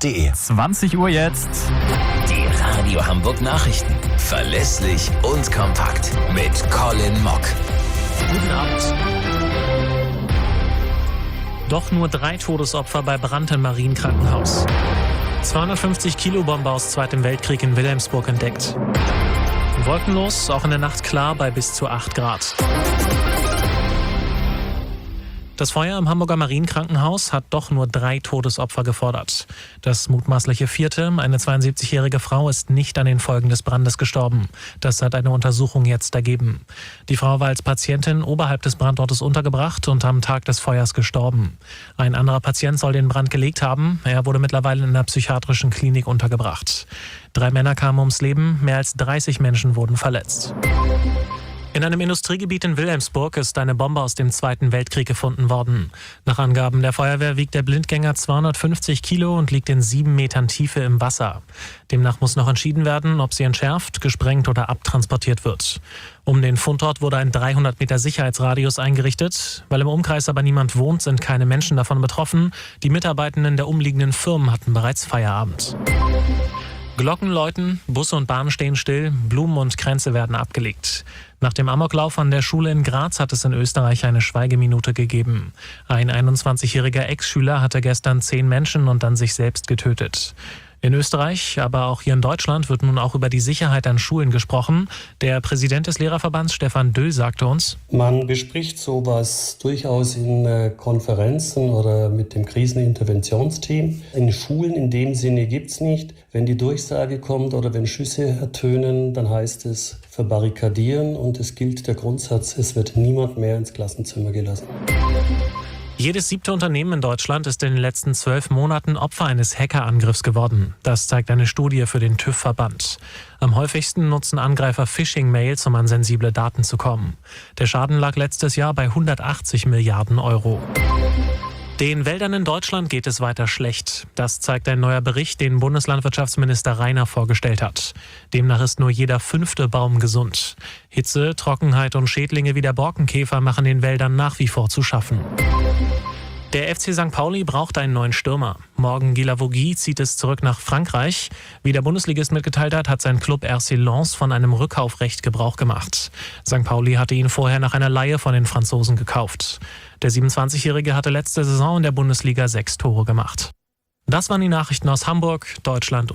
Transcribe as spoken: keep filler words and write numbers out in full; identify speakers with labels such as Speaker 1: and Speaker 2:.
Speaker 1: punkt de.
Speaker 2: zwanzig Uhr jetzt.
Speaker 1: Die Radio Hamburg Nachrichten. Verlässlich und kompakt. Mit Colin Mock.
Speaker 3: Guten Abend. Doch nur drei Todesopfer bei Brand im Marienkrankenhaus. zweihundertfünfzig Kilo Bombe aus Zweiten Weltkrieg in Wilhelmsburg entdeckt. Wolkenlos, auch in der Nacht klar bei bis zu acht Grad. Das Feuer im Hamburger Marienkrankenhaus hat doch nur drei Todesopfer gefordert. Das mutmaßliche vierte, eine zweiundsiebzigjährige Frau, ist nicht an den Folgen des Brandes gestorben. Das hat eine Untersuchung jetzt ergeben. Die Frau war als Patientin oberhalb des Brandortes untergebracht und am Tag des Feuers gestorben. Ein anderer Patient soll den Brand gelegt haben. Er wurde mittlerweile in einer psychiatrischen Klinik untergebracht. Drei Männer kamen ums Leben, mehr als dreißig Menschen wurden verletzt. In einem Industriegebiet in Wilhelmsburg ist eine Bombe aus dem Zweiten Weltkrieg gefunden worden. Nach Angaben der Feuerwehr wiegt der Blindgänger zweihundertfünfzig Kilo und liegt in sieben Metern Tiefe im Wasser. Demnach muss noch entschieden werden, ob sie entschärft, gesprengt oder abtransportiert wird. Um den Fundort wurde ein dreihundert Meter Sicherheitsradius eingerichtet. Weil im Umkreis aber niemand wohnt, sind keine Menschen davon betroffen. Die Mitarbeitenden der umliegenden Firmen hatten bereits Feierabend. Glocken läuten, Busse und Bahnen stehen still, Blumen und Kränze werden abgelegt. Nach dem Amoklauf an der Schule in Graz hat es in Österreich eine Schweigeminute gegeben. Ein einundzwanzigjähriger Ex-Schüler hatte gestern zehn Menschen und dann sich selbst getötet. In Österreich, aber auch hier in Deutschland wird nun auch über die Sicherheit an Schulen gesprochen. Der Präsident des Lehrerverbands, Stefan Döll, sagte uns:
Speaker 4: Man bespricht sowas durchaus in äh, Konferenzen oder mit dem Kriseninterventionsteam. In Schulen in dem Sinne gibt es nicht. Wenn die Durchsage kommt oder wenn Schüsse ertönen, dann heißt es verbarrikadieren und es gilt der Grundsatz, es wird niemand mehr ins Klassenzimmer gelassen.
Speaker 3: Jedes siebte Unternehmen in Deutschland ist in den letzten zwölf Monaten Opfer eines Hackerangriffs geworden. Das zeigt eine Studie für den TÜV-Verband. Am häufigsten nutzen Angreifer Phishing-Mails, um an sensible Daten zu kommen. Der Schaden lag letztes Jahr bei hundertachtzig Milliarden Euro. Den Wäldern in Deutschland geht es weiter schlecht. Das zeigt ein neuer Bericht, den Bundeslandwirtschaftsminister Rainer vorgestellt hat. Demnach ist nur jeder fünfte Baum gesund. Hitze, Trockenheit und Schädlinge wie der Borkenkäfer machen den Wäldern nach wie vor zu schaffen. Der F C Sankt Pauli braucht einen neuen Stürmer. Morgan Guilavogui zieht es zurück nach Frankreich. Wie der Bundesligist mitgeteilt hat, hat sein Club R C Lens von einem Rückkaufrecht Gebrauch gemacht. Sankt Pauli hatte ihn vorher nach einer Leihe von den Franzosen gekauft. Der siebenundzwanzigjährige hatte letzte Saison in der Bundesliga sechs Tore gemacht. Das waren die Nachrichten aus Hamburg, Deutschland